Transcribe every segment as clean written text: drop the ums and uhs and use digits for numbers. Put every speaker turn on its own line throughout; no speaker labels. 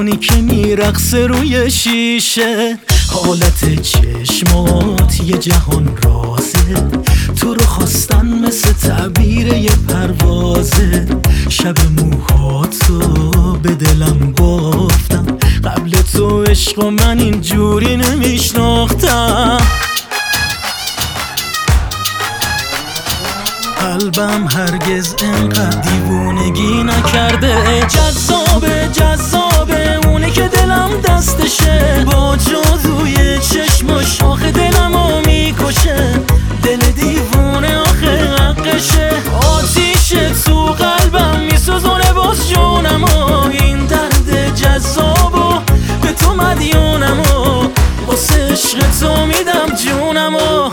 اونی که میرقصه روی شیشه، حالت چشمات یه جهان رازه، تو رو خواستن مثل تعبیر یه پروازه. شب موهاتو به دلم بافتم، قبل تو عشق و من اینجوری نمیشناختم. قلبم هرگز انقدر دیوونگی نکرده. جذابه جذابه اونی که دلم دستشه، با جادوی چشماش آخه دلمو میکشه. دل دیوونه آخه حقشه، آتیشه تو قلبم میسوزونه باز جونمو. این درد جذابو به تو مدیونمو، واسه عشق تو میدم جونمو.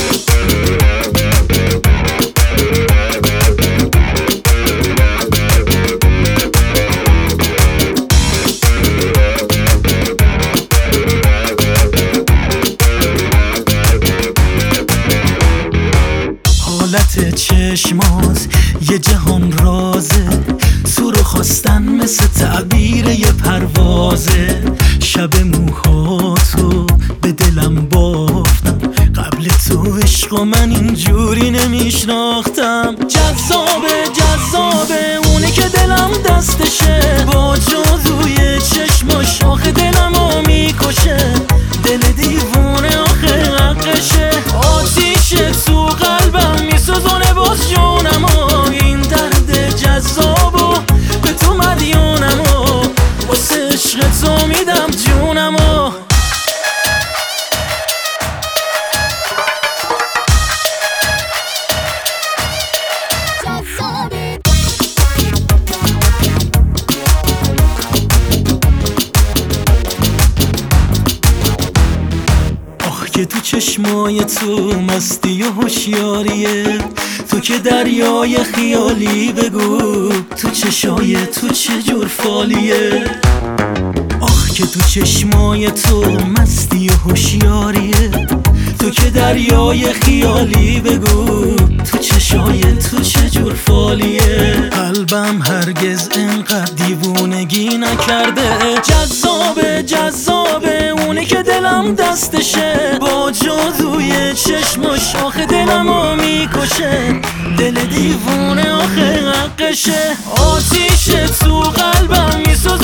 حالت چشمات یه جهان رازه، تو رو خواستن مثل تعبیر یه پروازه. شب موهاتو به دلم بافتم، قبل تو عشق و من اینجوری نمیشناختم. جذابه جذابه اونی که دلم دستشه، با جادوی چشماش آخه دلمو میکشه. دل دیوونه آخه حقشه، آتیشه تو قلبم میسوزونه باز جونمو. این درد جذابو به تو مدیونمو، واسه عشق تو میدم جونمو. که تو چشمای تو مستی و هوشیاریه، تو که دریای خیالی بگو تو چشای تو چجور فالیه. آخ که تو چشمای تو مستی و هوشیاریه، تو که دریای خیالی بگو تو چشای تو چجور فالیه. قلبم هرگز انقدر دیوونگی نکرده. جذابه جذابه اونی که دلم دستشه، با جادوی چشماش آخه دلمو میکشه. دل دیوونه آخه حقشه، آتیشه تو قلبم میسوزه